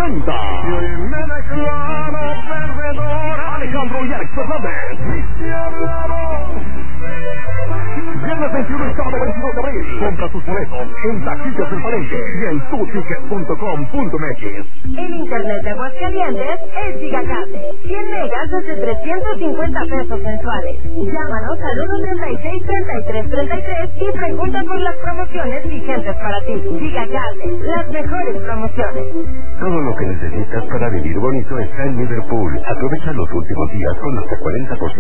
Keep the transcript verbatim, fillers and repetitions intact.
presenta. Y me declaro perdedora. Alejandro y Alex Fernández. Viernes veintiuno y sábado veintidós de abril. Compra tus boletos en Taquillas del Palenque y en tu ticket punto com punto m x. El internet de Aguascalientes es Gigacable. cien megas desde trescientos cincuenta pesos mensuales. Llámanos al uno treinta y seis, treinta y tres, treinta y tres y pregunta por las promociones vigentes para ti. Gigacable, las mejores promociones. Todo lo que necesitas para vivir bonito está en Liverpool. Aprovecha los últimos días con hasta cuarenta por ciento